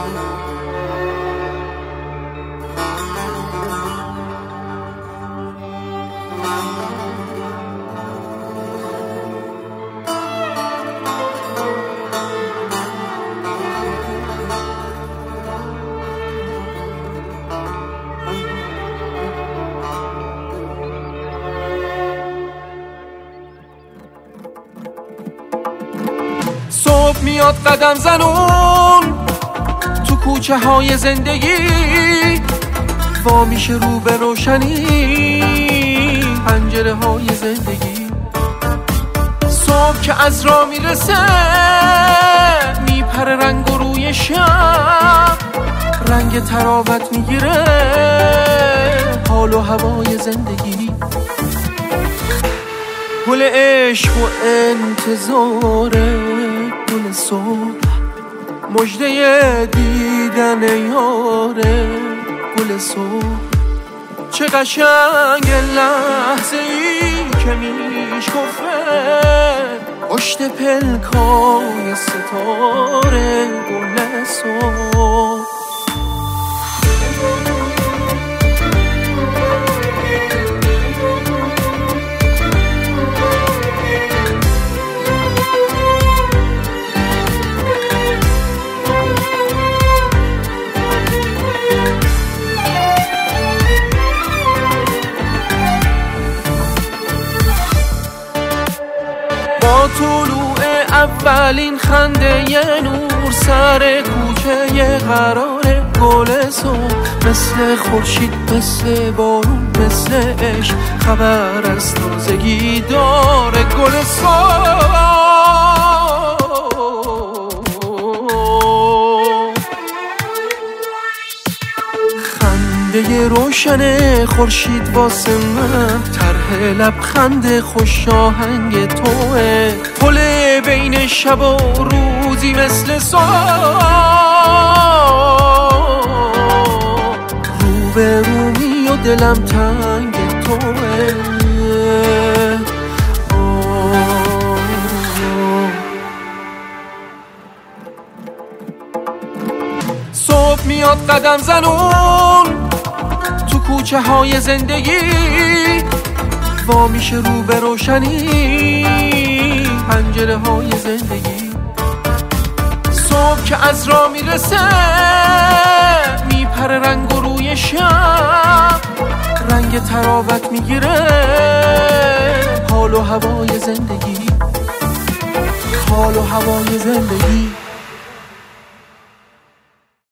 صبح میاد قدم زنون تو کوچه های زندگی، وا میشه رو به روشنی پنجره های زندگی. صبح که از راه میرسه میپره رنگ و روی شب، رنگ تراوت میگیره حال و هوای زندگی. گل عشق و انتظار گل صبح، مژده دیدن یاره گل صبح. چه قشنگ لحظه ای که میشکفه پشت پلکای ستاره گل صبح. با طلوع اولین خنده یه نور سر کوچه یه قرار گل صبح، مثل خورشید مثل بارون مثل عشق خبر از تازگی داره گل صبح. خنده روشن خورشید واسه من طرح لبخند خوش آهنگ توه، پل بین شب و روزی مثل صبح، رو به رومی و دلم تنگ توه. صبح میاد قدم زنون تو کوچه های زندگی، وا میشه رو به روشنی پنجره های زندگی. صبح که از راه میرسه میپره رنگ و روی شب، رنگ تراوت میگیره حال و هوای زندگی، حال و هوای زندگی.